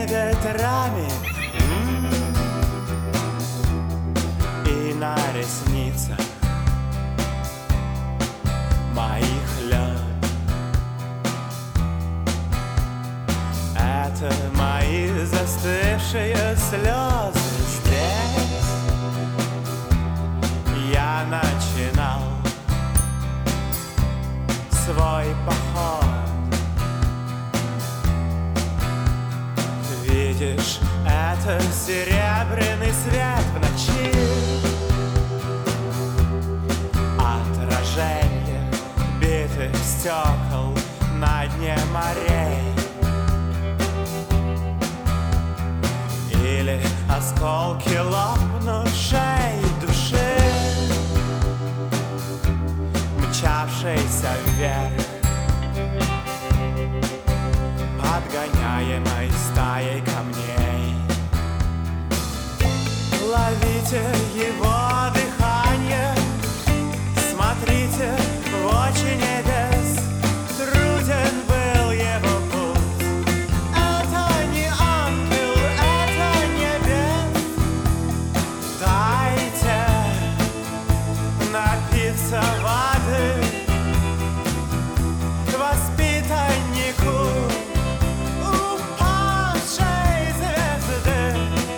ветрами и на ресницах моих лед. Это мои застывшие слезы. Здесь я начинал свой поход. Видишь, это серебряный свет в ночи, отражение битых стекол на дне морей, или осколки лопнувшей души, мчавшейся вверх, подгоняемой стаей камней. Ловите его дыхание, смотрите в очи небес. Труден был его путь. Это не ангел, это небес. Дайте напиться воды воспитаннику упавшей звезды.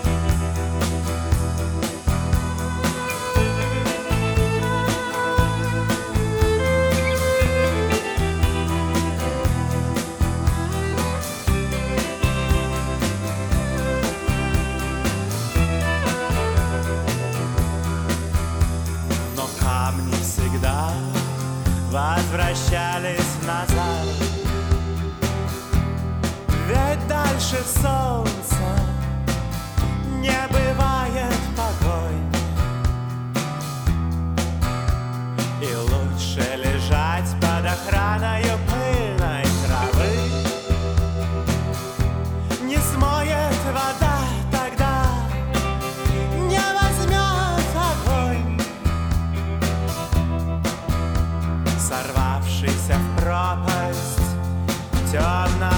Но камни всегда возвращались назад, ведь дальше солнца не бывает погонь, и лучше лежать под охраною пыльной травы. Не смоет вода тогда, не возьмет огонь, сорвавшийся в пропасть темно